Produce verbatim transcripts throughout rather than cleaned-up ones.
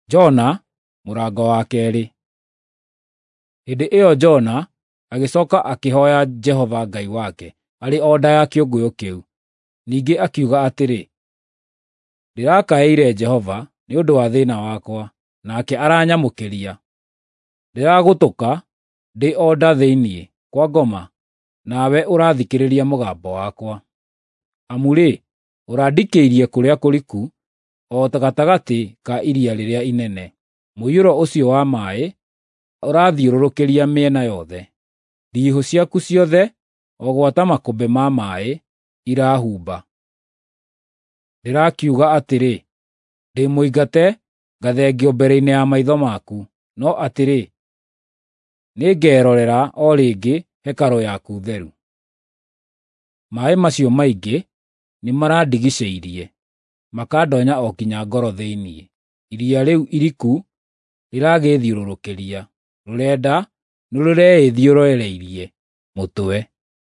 Jona mũrango wa kerĩ. Hĩndĩ ĩyo Jona agĩcoka akĩhoya Jehova Ngai wake arĩ o nda ya kĩũngũyũ kĩu. Ningĩ akiuga atĩrĩ, ndĩrakaĩire Jehova nĩ ũndũ wa thĩĩna wakwa, nake aranyamũkĩria. Ndĩragũtũka ndĩ o nda thĩinĩ kwa ngoma, nawe ũrathikĩrĩria mũgambo wakwa. Amu-rĩ, ũrandikĩirie kũrĩa kũriku, o gatagatĩ ka iria rĩrĩa inene. Mũiyũro ũcio wa maaĩ ũrathiũrũrũkĩria mĩena yothe. Ndiihũ ciaku ciothe, o gwata makũmbĩ ma maaĩ, irahumba. Ndĩrakiuga atĩrĩ, ndĩ mũingate ngathengio mbere-inĩ ya maitho maku, no atĩrĩ, nĩngerorera o rĩngĩ hekarũ yaku theru. Maaĩ macio maingĩ nĩmarandigicĩirie, makandoonya o nginya ngoro thĩinĩ. Iria rĩu iriku rĩragĩĩthiũrũrũkĩria, rũrenda nĩrũreĩthiũrũrĩirie mũtwe.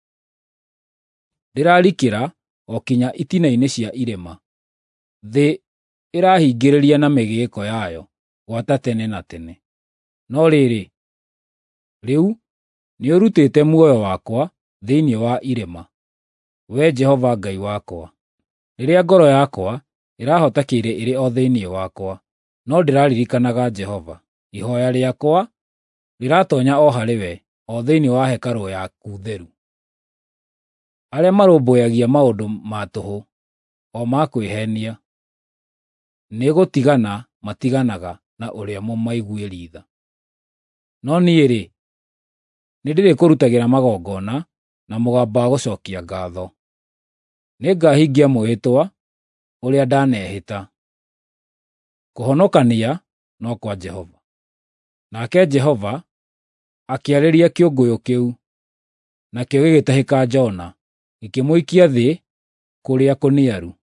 Ndĩrarikĩra o kinya itina-inĩ cia irĩma. Thĩ ĩrahingĩrĩria na mĩgĩĩko yayo gwata tene na tene. No rĩrĩ, rĩu nĩũrutĩte muoyo wakwa thĩinĩ wa irĩma, Wee Jehova Ngai wakwa. Rĩrĩa ngoro yakwa ĩrahotakĩire ĩrĩ o thĩinĩ wakwa, no ndĩraririkanaga Jehova. Ihooya rĩakwa rĩratoonya o harĩwe, o thĩinĩ wa hekarũ yaku theru. Arĩa marũmbũyagia maũndũ ma tũhũ, o ma kwĩheenia, nĩgũtigana matiganaga na ũrĩa mũmaiguĩri tha. No niĩ-rĩ, nĩndĩrĩkũrutagĩra magongona na mũgambo wa gũcookia ngaatho. Nĩngahingia mwĩhĩtwa ũrĩa ndanehĩta. Kũhonokania no kwa Jehova. Nake Jehova akĩarĩria kĩũngũyũ kĩu, nakĩo gĩgĩtahĩka Jona, gĩkĩmũikia thĩ kũrĩa kũniaru.